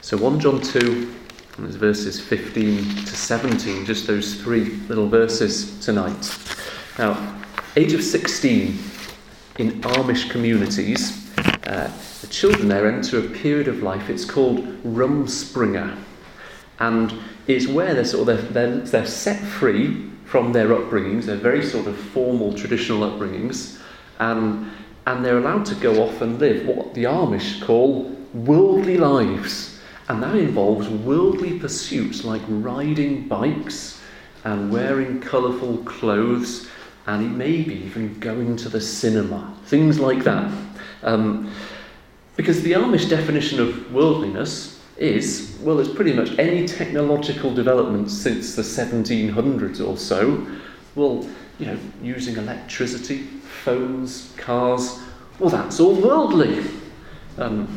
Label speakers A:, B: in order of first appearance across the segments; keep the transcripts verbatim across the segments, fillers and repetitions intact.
A: So First John two, and it's verses fifteen to seventeen, just those three little verses tonight. Now, age of sixteen, in Amish communities, uh, the children there enter a period of life, it's called Rumspringa. And it's where they're sort of, they're, they're, they're set free from their upbringings, they're very sort of formal, traditional upbringings, and, and they're allowed to go off and live what the Amish call worldly lives. And that involves worldly pursuits like riding bikes and wearing colourful clothes, and maybe even going to the cinema, things like that. Um, because the Amish definition of worldliness is, well, it's pretty much any technological development since the seventeen hundreds or so. Well, you know, using electricity, phones, cars, well, that's all worldly. Um,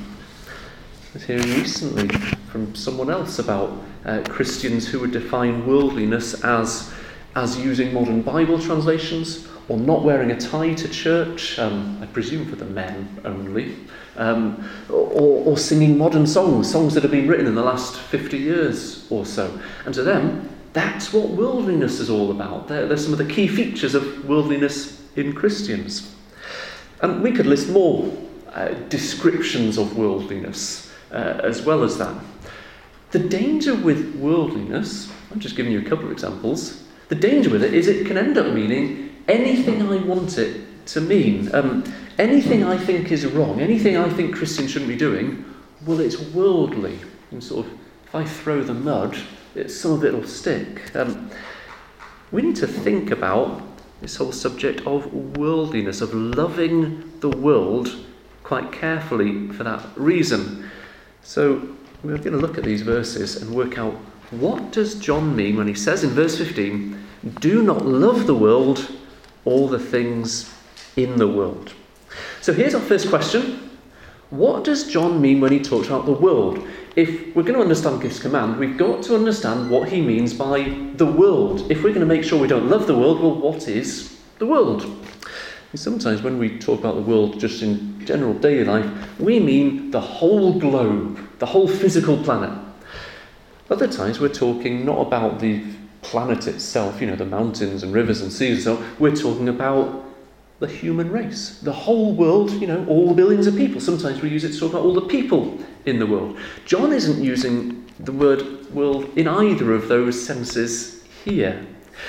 A: I was hearing recently from someone else about uh, Christians who would define worldliness as as using modern Bible translations, or not wearing a tie to church, um, I presume for the men only, um, or, or singing modern songs, songs that have been written in the last fifty years or so. And to them, that's what worldliness is all about. They're, they're some of the key features of worldliness in Christians. And we could list more uh, descriptions of worldliness uh, as well as that. The danger with worldliness, I'm just giving you a couple of examples, the danger with it is it can end up meaning anything I want it to mean. Um, anything I think is wrong, anything I think Christians shouldn't be doing, well, it's worldly. And sort of, if I throw the mud, it, some of it will stick. Um, we need to think about this whole subject of worldliness, of loving the world quite carefully for that reason. So we're going to look at these verses and work out, what does John mean when he says in verse fifteen, do not love the world or the things in the world? So here's our first question. What does John mean when he talks about the world? If we're going to understand this command, we've got to understand what he means by the world. If we're going to make sure we don't love the world, well, what is the world? And sometimes when we talk about the world just in general daily life, we mean the whole globe, the whole physical planet. Other times we're talking not about the planet itself, you know, the mountains and rivers and seas and so on. We're talking about the human race, the whole world, you know, all the billions of people. Sometimes we use it to talk about all the people in the world. John isn't using the word world in either of those senses here.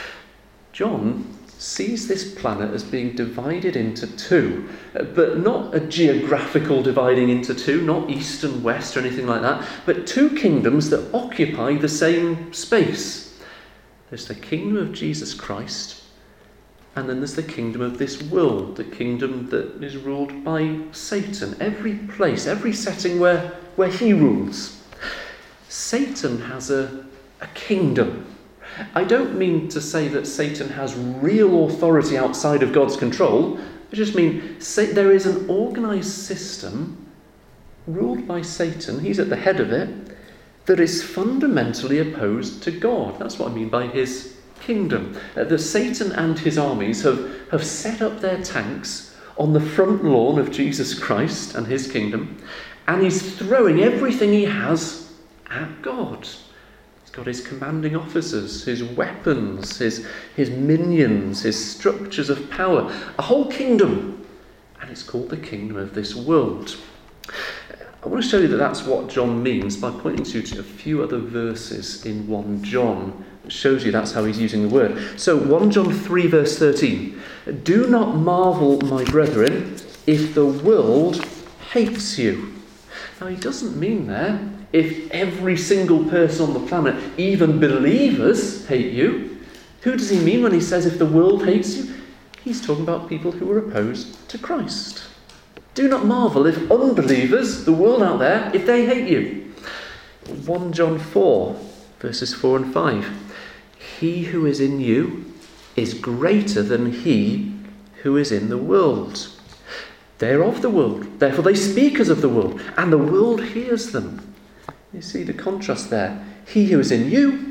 A: John sees this planet as being divided into two, but not a geographical dividing into two, not east and west or anything like that, but two kingdoms that occupy the same space. There's the kingdom of Jesus Christ, and then there's the kingdom of this world, the kingdom that is ruled by Satan. Every place, every setting where, where he rules. Satan has a, a kingdom. I don't mean to say that Satan has real authority outside of God's control. I just mean there is an organised system ruled by Satan, he's at the head of it, that is fundamentally opposed to God. That's what I mean by his kingdom. Uh, that Satan and his armies have, have set up their tanks on the front lawn of Jesus Christ and his kingdom, and he's throwing everything he has at God. He's got his commanding officers, his weapons, his, his minions, his structures of power, a whole kingdom. And it's called the kingdom of this world. I want to show you that that's what John means by pointing you to a few other verses in First John. It shows you that's how he's using the word. So First John three verse thirteen. Do not marvel, my brethren, if the world hates you. Now he doesn't mean there if every single person on the planet, even believers, hate you. Who does he mean when he says if the world hates you? He's talking about people who are opposed to Christ. Do not marvel if unbelievers, the world out there, if they hate you. First John four, verses four and five. He who is in you is greater than he who is in the world. They are of the world, therefore they speak as of the world, and the world hears them. You see the contrast there. He who is in you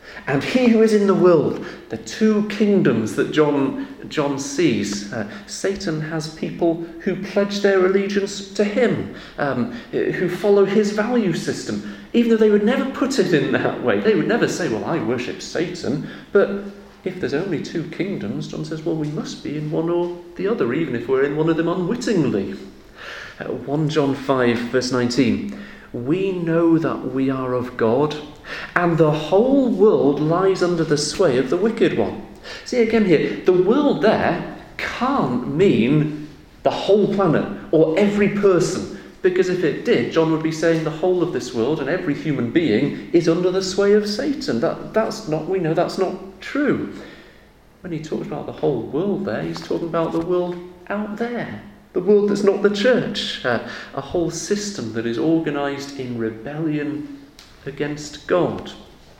A: And he who is in the world, the two kingdoms that John, John sees. Uh, Satan has people who pledge their allegiance to him, um, who follow his value system, even though they would never put it in that way. They would never say, well, I worship Satan. But if there's only two kingdoms, John says, well, we must be in one or the other, even if we're in one of them unwittingly. Uh, First John five, verse nineteen. We know that we are of God, and the whole world lies under the sway of the wicked one. See again here, the world there can't mean the whole planet or every person, because if it did, John would be saying the whole of this world and every human being is under the sway of Satan. That, that's not, we know that's not true. When he talks about the whole world there, he's talking about the world out there. The world that's not the church, uh, a whole system that is organised in rebellion against God.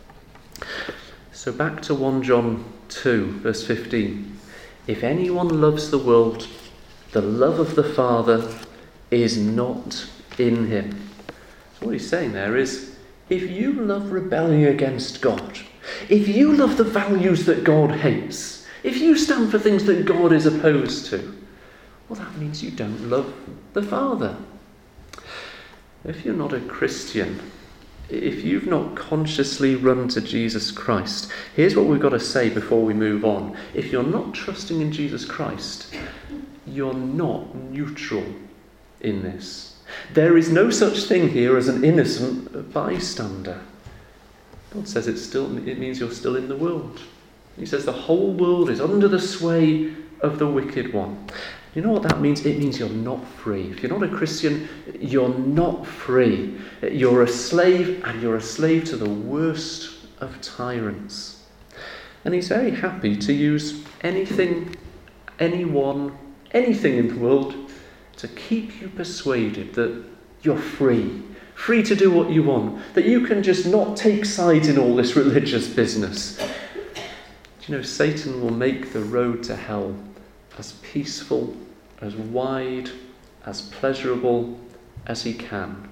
A: So back to First John two, verse fifteen. If anyone loves the world, the love of the Father is not in him. So what he's saying there is, if you love rebelling against God, if you love the values that God hates, if you stand for things that God is opposed to, well, that means you don't love the Father. If you're not a Christian, if you've not consciously run to Jesus Christ, here's what we've got to say before we move on. If you're not trusting in Jesus Christ, you're not neutral in this. There is no such thing here as an innocent bystander. God says it's still, it means you're still in the world. He says the whole world is under the sway of the wicked one. You know what that means? It means you're not free. If you're not a Christian, you're not free. You're a slave, and you're a slave to the worst of tyrants. And he's very happy to use anything, anyone, anything in the world to keep you persuaded that you're free. Free to do what you want. That you can just not take sides in all this religious business. Do you know, Satan will make the road to hell as peaceful, as wide, as pleasurable as he can.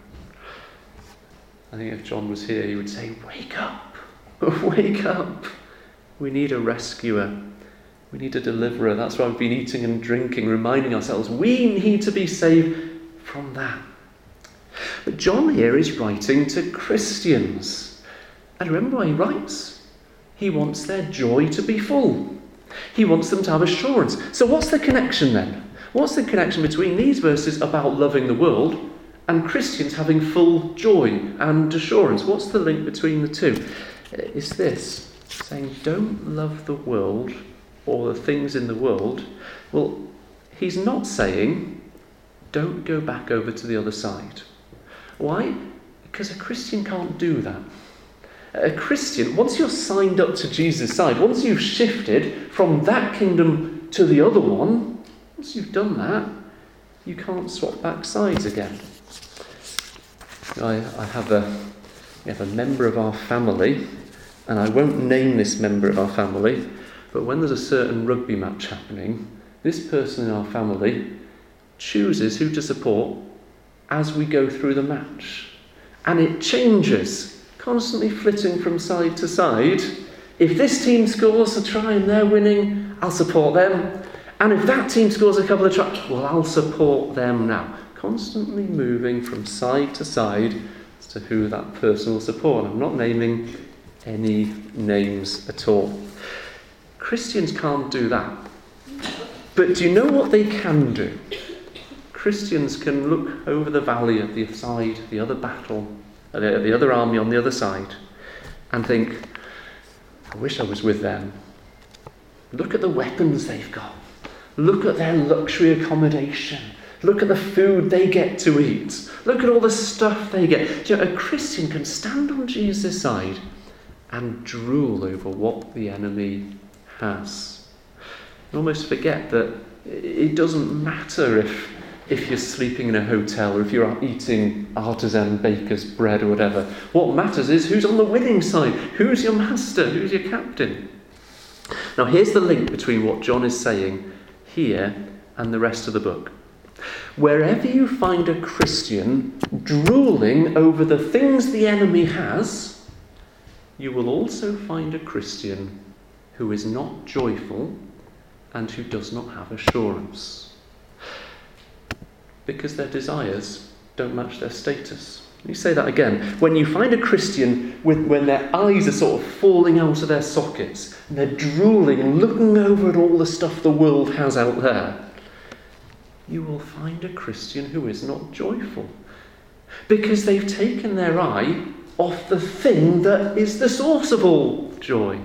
A: I think if John was here, he would say, wake up, wake up. We need a rescuer. We need a deliverer. That's why we've been eating and drinking, reminding ourselves we need to be saved from that. But John here is writing to Christians. And remember why he writes? He wants their joy to be full. He wants them to have assurance. So what's the connection then? What's the connection between these verses about loving the world and Christians having full joy and assurance? What's the link between the two? It's this, saying don't love the world or the things in the world. Well, he's not saying don't go back over to the other side. Why? Because a Christian can't do that. A Christian, once you're signed up to Jesus' side, once you've shifted from that kingdom to the other one, once you've done that, you can't swap back sides again. I, I have a, we have a member of our family, and I won't name this member of our family, but when there's a certain rugby match happening, this person in our family chooses who to support as we go through the match. And it changes. Constantly flitting from side to side. If this team scores a try and they're winning, I'll support them. And if that team scores a couple of tries, well, I'll support them now. Constantly moving from side to side as to who that person will support. I'm not naming any names at all. Christians can't do that. But do you know what they can do? Christians can look over the valley at the side, the other battle, the, the other army on the other side, and think, I wish I was with them. Look at the weapons they've got. Look at their luxury accommodation. Look at the food they get to eat. Look at all the stuff they get. You know, a Christian can stand on Jesus' side and drool over what the enemy has. And almost forget that it doesn't matter if if you're sleeping in a hotel or if you're eating artisan baker's bread or whatever. What matters is who's on the winning side. Who's your master? Who's your captain? Now here's the link between what John is saying here and the rest of the book. Wherever you find a Christian drooling over the things the enemy has, you will also find a Christian who is not joyful and who does not have assurance, because their desires don't match their status. Let me say that again. When you find a Christian with, when their eyes are sort of falling out of their sockets, and they're drooling, looking over at all the stuff the world has out there, you will find a Christian who is not joyful, because they've taken their eye off the thing that is the source of all joy.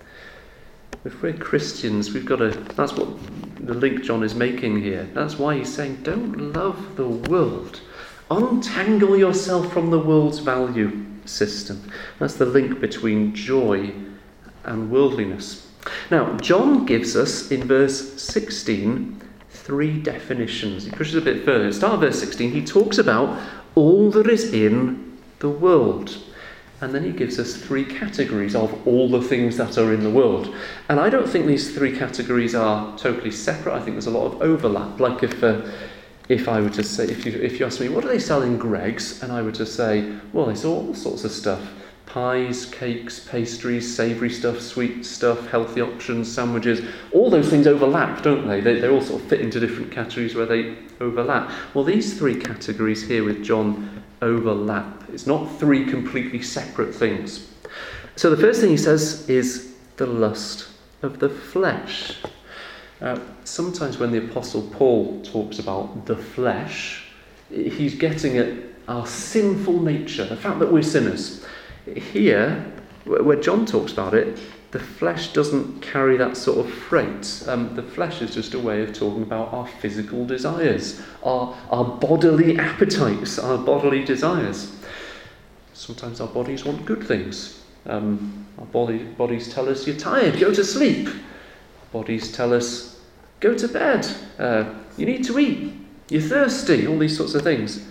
A: If we're Christians, we've got to, that's what the link John is making here. That's why he's saying, don't love the world. Untangle yourself from the world's value system. That's the link between joy and worldliness. Now, John gives us, in verse sixteen, three definitions. He pushes a bit further. At the start of verse sixteen, he talks about all that is in the world. And then he gives us three categories of all the things that are in the world. And I don't think these three categories are totally separate. I think there's a lot of overlap. Like if uh, if I were to say, if you if you ask me, what do they sell in Greggs? And I were to say, well, they sell all sorts of stuff. Pies, cakes, pastries, savoury stuff, sweet stuff, healthy options, sandwiches. All those things overlap, don't they? They, they all sort of fit into different categories where they overlap. Well, these three categories here with John overlap. It's not three completely separate things. So the first thing he says is the lust of the flesh. Uh, sometimes when the Apostle Paul talks about the flesh, he's getting at our sinful nature, the fact that we're sinners. Here, where John talks about it, the flesh doesn't carry that sort of freight. Um, the flesh is just a way of talking about our physical desires, our, our bodily appetites, our bodily desires. Sometimes our bodies want good things. Um, our body, bodies tell us, you're tired, go to sleep. Our bodies tell us, go to bed, uh, you need to eat, you're thirsty, all these sorts of things.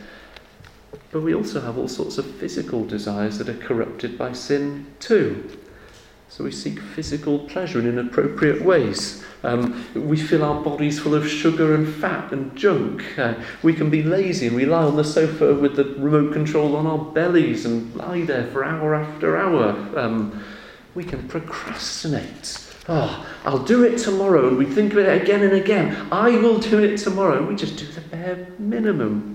A: But we also have all sorts of physical desires that are corrupted by sin too. So we seek physical pleasure in inappropriate ways. Um, we fill our bodies full of sugar and fat and junk. Uh, we can be lazy and we lie on the sofa with the remote control on our bellies and lie there for hour after hour. Um, we can procrastinate. Oh, I'll do it tomorrow, and we think of it again and again. I will do it tomorrow, and we just do the bare minimum.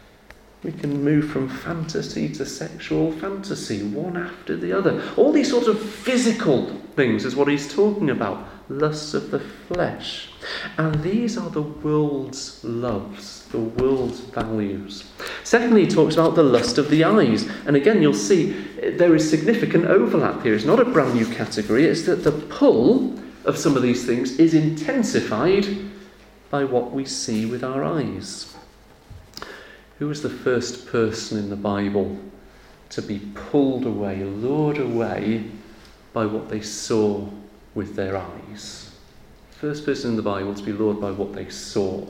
A: We can move from fantasy to sexual fantasy, one after the other. All these sorts of physical things is what he's talking about. Lusts of the flesh. And these are the world's loves, the world's values. Secondly, he talks about the lust of the eyes. And again, you'll see there is significant overlap here. It's not a brand new category. It's that the pull of some of these things is intensified by what we see with our eyes. Who was the first person in the Bible to be pulled away, lured away by what they saw with their eyes? First person in the Bible to be lured by what they saw.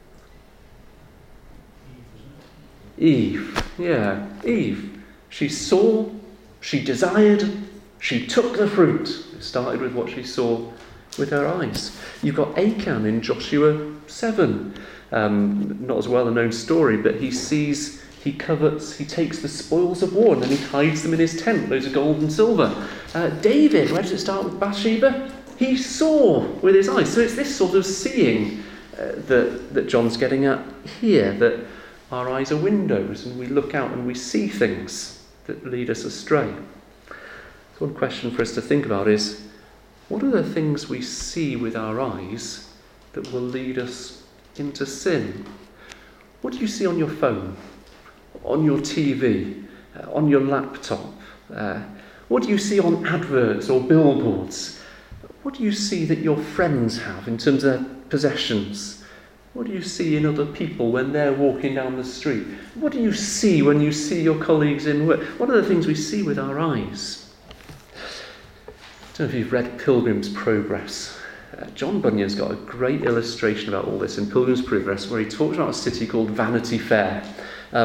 A: Eve, yeah, Eve. She saw, she desired, she took the fruit. It started with what she saw with her eyes. You've got Achan in Joshua seven. Um, not as well a known story, but he sees, he covets, he takes the spoils of war and then he hides them in his tent, loads of gold and silver. Uh, David, where does it start with Bathsheba? He saw with his eyes. So it's this sort of seeing uh, that, that John's getting at here, that our eyes are windows and we look out and we see things that lead us astray. So one question for us to think about is, what are the things we see with our eyes that will lead us into sin? What do you see on your phone, on your T V, uh, on your laptop? Uh, what do you see on adverts or billboards? What do you see that your friends have in terms of their possessions? What do you see in other people when they're walking down the street? What do you see when you see your colleagues in work? What are the things we see with our eyes? I don't know if you've read Pilgrim's Progress. Uh, John Bunyan's got a great illustration about all this in Pilgrim's Progress, where he talks about a city called Vanity Fair. Um,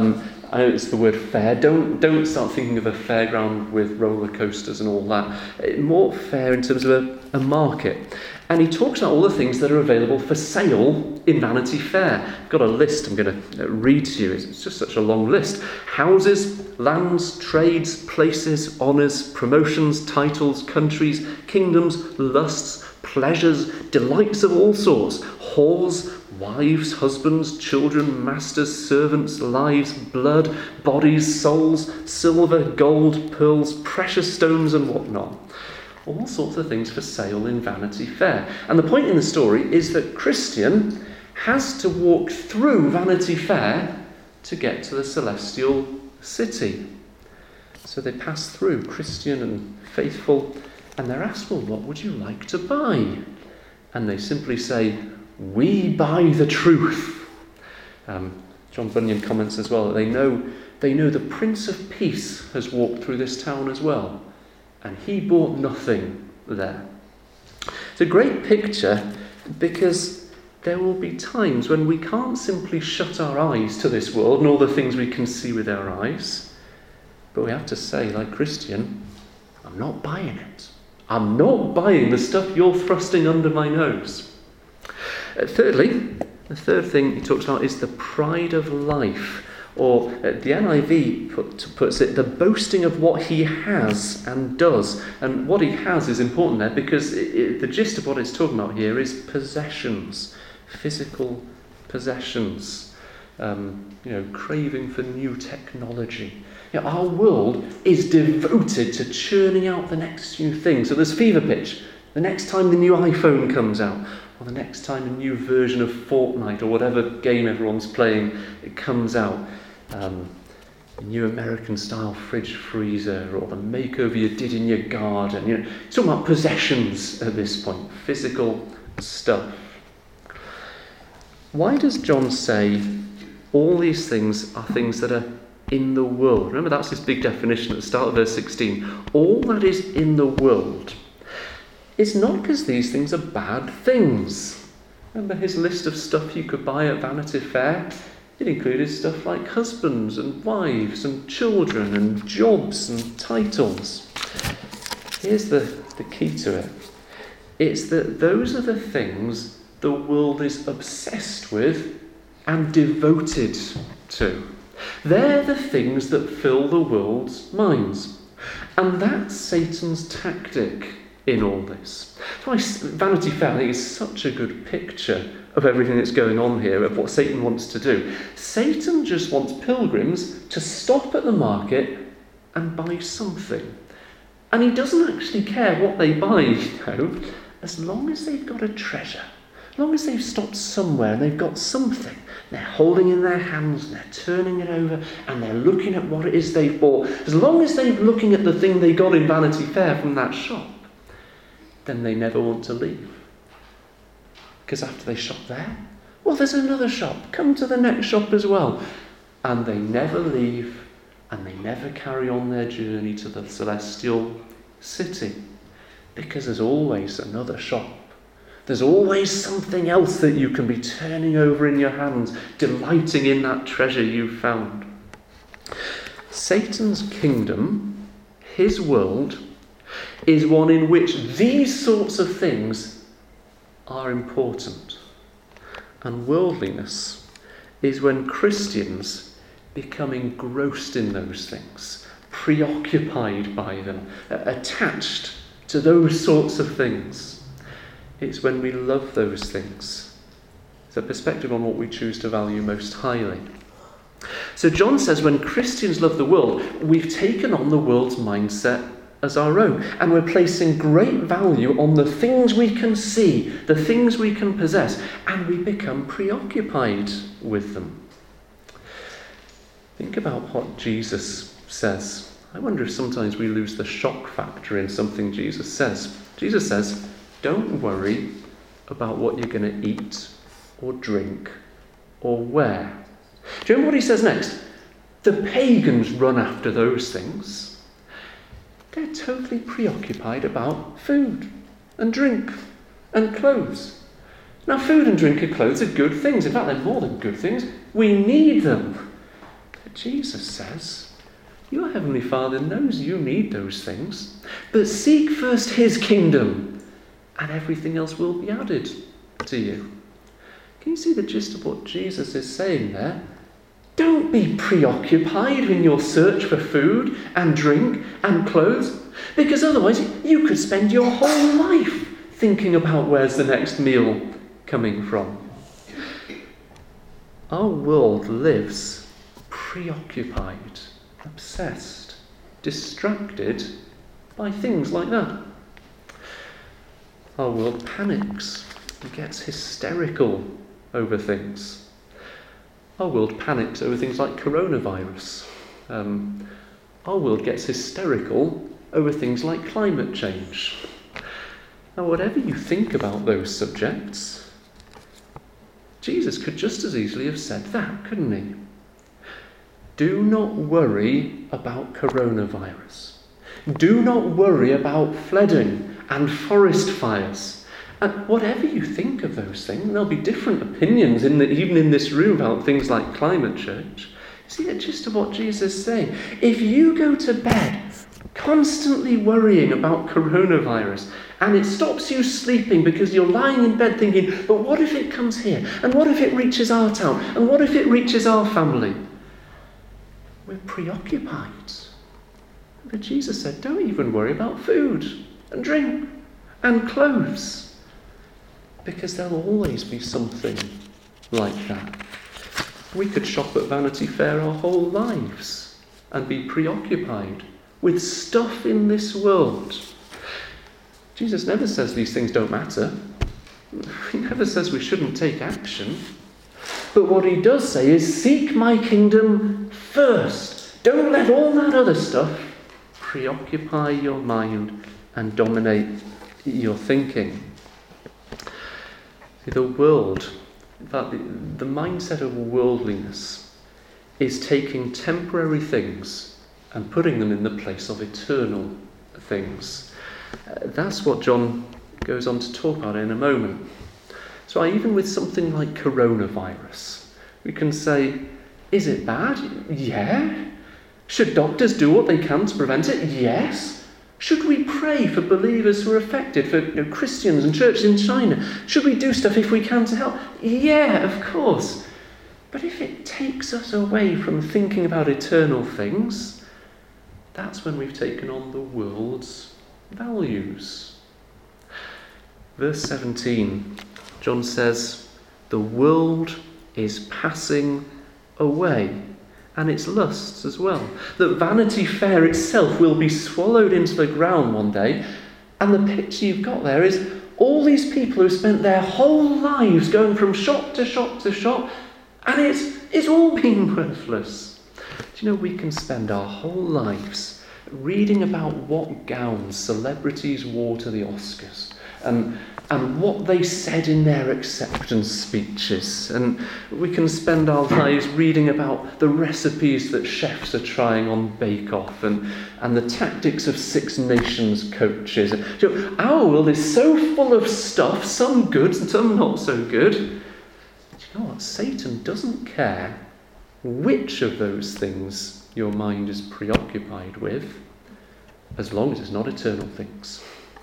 A: I know it's the word fair. Don't don't start thinking of a fairground with roller coasters and all that. More fair in terms of a, a market. And he talks about all the things that are available for sale in Vanity Fair. I've got a list I'm going to read to you. It's just such a long list. Houses, lands, trades, places, honours, promotions, titles, countries, kingdoms, lusts, pleasures, delights of all sorts, whores, wives, husbands, children, masters, servants, lives, blood, bodies, souls, silver, gold, pearls, precious stones and whatnot. All sorts of things for sale in Vanity Fair. And the point in the story is that Christian has to walk through Vanity Fair to get to the celestial city. So they pass through, Christian and faithful, and they're asked, well, what would you like to buy? And they simply say, we buy the truth. Um, John Bunyan comments as well that they know, they know the Prince of Peace has walked through this town as well, and he bought nothing there. It's a great picture because there will be times when we can't simply shut our eyes to this world and all the things we can see with our eyes, but we have to say, like Christian, I'm not buying it. I'm not buying the stuff you're thrusting under my nose. Uh, thirdly, the third thing he talks about is the pride of life, or uh, the N I V put, puts it, the boasting of what he has and does. And what he has is important there because it, it, the gist of what it's talking about here is possessions, physical possessions, um, you know, craving for new technology. You know, our world is devoted to churning out the next new thing. So there's fever pitch. The next time the new iPhone comes out, or the next time a new version of Fortnite or whatever game everyone's playing, it comes out. Um, a new American-style fridge freezer, or the makeover you did in your garden. You know, it's talking about possessions at this point, physical stuff. Why does John say all these things are things that are in the world? Remember, that's his big definition at the start of verse sixteen. All that is in the world. It's not because these things are bad things. Remember his list of stuff you could buy at Vanity Fair? It included stuff like husbands and wives and children and jobs and titles. Here's the, the key to it. It's that those are the things the world is obsessed with and devoted to. They're the things that fill the world's minds. And that's Satan's tactic in all this. That's why Vanity Fair, I think, is such a good picture of everything that's going on here, of what Satan wants to do. Satan just wants pilgrims to stop at the market and buy something. And he doesn't actually care what they buy, you know, as long as they've got a treasure. As long as they've stopped somewhere and they've got something. They're holding in their hands and they're turning it over and they're looking at what it is they've bought. As long as they're looking at the thing they got in Vanity Fair from that shop, then they never want to leave. Because after they shop there, well, there's another shop. Come to the next shop as well. And they never leave, and they never carry on their journey to the celestial city. Because there's always another shop. There's always something else that you can be turning over in your hands, delighting in that treasure you've found. Satan's kingdom, his world, is one in which these sorts of things are important. And worldliness is when Christians become engrossed in those things, preoccupied by them, attached to those sorts of things. It's when we love those things. It's a perspective on what we choose to value most highly. So John says when Christians love the world, we've taken on the world's mindset as our own, and we're placing great value on the things we can see, the things we can possess, and we become preoccupied with them. Think about what Jesus says. I wonder if sometimes we lose the shock factor in something Jesus says. Jesus says, don't worry about what you're going to eat or drink or wear. Do you remember what he says next? The pagans run after those things. They're totally preoccupied about food and drink and clothes. Now, food and drink and clothes are good things. In fact, they're more than good things. We need them. They're Jesus says, your Heavenly Father knows you need those things, but seek first his kingdom, and everything else will be added to you. Can you see the gist of what Jesus is saying there? Don't be preoccupied in your search for food and drink and clothes, because otherwise you could spend your whole life thinking about where's the next meal coming from. Our world lives preoccupied, obsessed, distracted by things like that. Our world panics and gets hysterical over things. Our world panics over things like coronavirus. Um, our world gets hysterical over things like climate change. Now, whatever you think about those subjects, Jesus could just as easily have said that, couldn't he? Do not worry about coronavirus. Do not worry about flooding and forest fires. And whatever you think of those things, there'll be different opinions, in the, even in this room, about things like climate change. See the gist of what Jesus is saying? If you go to bed constantly worrying about coronavirus, and it stops you sleeping because you're lying in bed thinking, but what if it comes here? And what if it reaches our town? And what if it reaches our family? We're preoccupied. But Jesus said, don't even worry about food and drink and clothes, because there'll always be something like that. We could shop at Vanity Fair our whole lives and be preoccupied with stuff in this world. Jesus never says these things don't matter. He never says we shouldn't take action. But what he does say is, seek my kingdom first. Don't let all that other stuff preoccupy your mind and dominate your thinking. See, the world, in fact, the, the mindset of worldliness is taking temporary things and putting them in the place of eternal things. Uh, that's what John goes on to talk about in a moment. So even with something like coronavirus, we can say, is it bad? Yeah. Should doctors do what they can to prevent it? Yes. Should we pray for believers who are affected, for you know, Christians and churches in China? Should we do stuff if we can to help? Yeah, of course. But if it takes us away from thinking about eternal things, that's when we've taken on the world's values. Verse seventeen, John says, the world is passing away, and its lusts as well. That Vanity Fair itself will be swallowed into the ground one day, and the picture you've got there is all these people who spent their whole lives going from shop to shop to shop, and it's, it's all been worthless. Do you know, we can spend our whole lives reading about what gowns celebrities wore to the Oscars, and and what they said in their acceptance speeches. And we can spend our lives reading about the recipes that chefs are trying on Bake Off, and, and the tactics of Six Nations coaches. You know, our world is so full of stuff, some good and some not so good. Do you know what? Satan doesn't care which of those things your mind is preoccupied with, as long as it's not eternal things.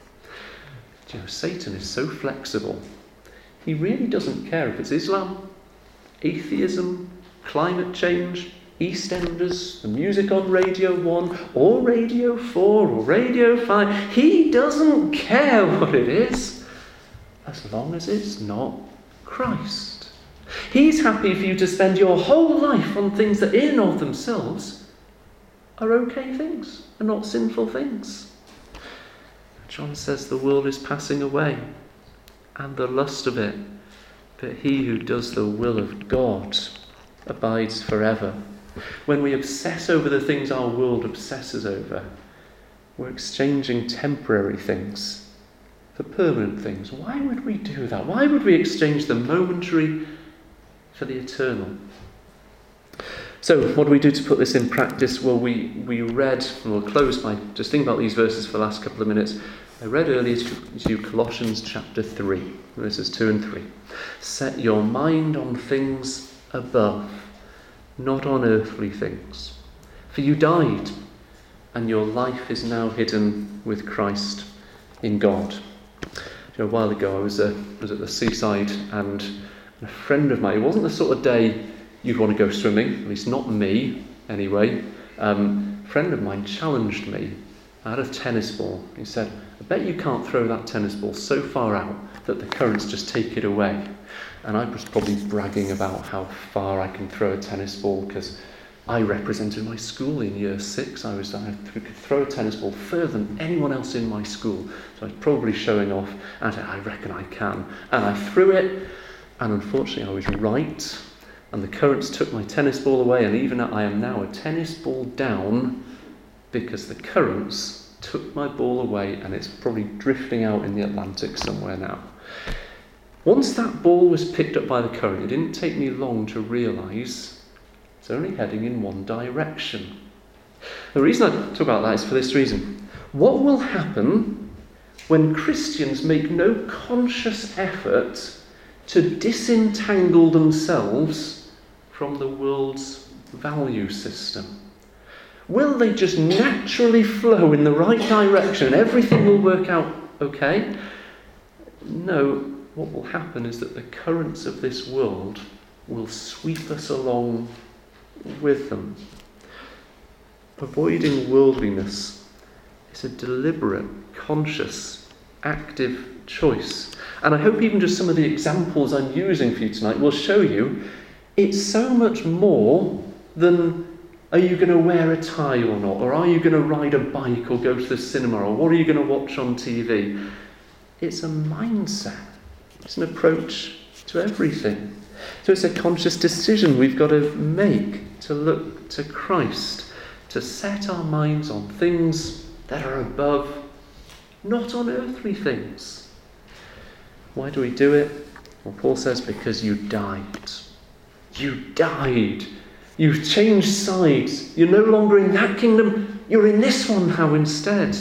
A: You know, Satan is so flexible. He really doesn't care if it's Islam, atheism, climate change, EastEnders, the music on Radio one, or Radio four, or Radio five. He doesn't care what it is, as long as it's not Christ. He's happy for you to spend your whole life on things that in and of themselves are okay things, and not sinful things. John says the world is passing away, and the lust of it, but he who does the will of God abides forever. When we obsess over the things our world obsesses over, we're exchanging temporary things for permanent things. Why would we do that? Why would we exchange the momentary for the eternal? So what do we do to put this in practice? Well, we, we read, and we'll close by just thinking about these verses for the last couple of minutes. I read earlier to you Colossians chapter three, verses two and three. Set your mind on things above, not on earthly things. For you died, and your life is now hidden with Christ in God. You know, a while ago I was, uh, was at the seaside, and a friend of mine, it wasn't the sort of day you'd want to go swimming, at least not me anyway. Um, a friend of mine challenged me. I had a tennis ball. He said, I bet you can't throw that tennis ball so far out that the currents just take it away. And I was probably bragging about how far I can throw a tennis ball because I represented my school in year six. I was I could throw a tennis ball further than anyone else in my school. So I was probably showing off, and I reckon I can. And I threw it, and unfortunately I was right. And the currents took my tennis ball away, and even I am now a tennis ball down because the currents took my ball away, and it's probably drifting out in the Atlantic somewhere now. Once that ball was picked up by the current, it didn't take me long to realise it's only heading in one direction. The reason I talk about that is for this reason. What will happen when Christians make no conscious effort to disentangle themselves from the world's value system? Will they just naturally flow in the right direction and everything will work out okay? No, what will happen is that the currents of this world will sweep us along with them. Avoiding worldliness is a deliberate, conscious, active choice. And I hope even just some of the examples I'm using for you tonight will show you it's so much more than are you going to wear a tie or not, or are you going to ride a bike or go to the cinema, or what are you going to watch on T V? It's a mindset. It's an approach to everything. So it's a conscious decision we've got to make to look to Christ, to set our minds on things that are above, not on earthly things. Why do we do it? Well, Paul says, because you died. You died. You've changed sides. You're no longer in that kingdom. You're in this one now instead.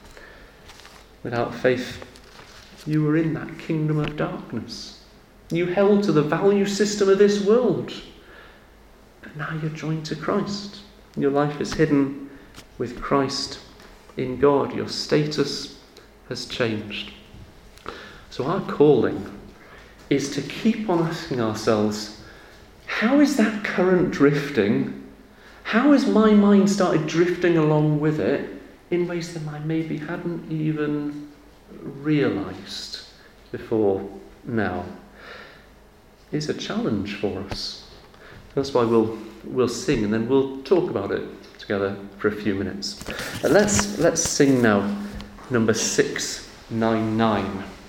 A: Without faith, you were in that kingdom of darkness. You held to the value system of this world. But now you're joined to Christ. Your life is hidden with Christ in God. Your status has changed. So our calling is to keep on asking ourselves, how is that current drifting? How has my mind started drifting along with it in ways that I maybe hadn't even realised before now? It's a challenge for us. That's why we'll we'll sing and then we'll talk about it together for a few minutes. And let's let's sing now number six nine nine.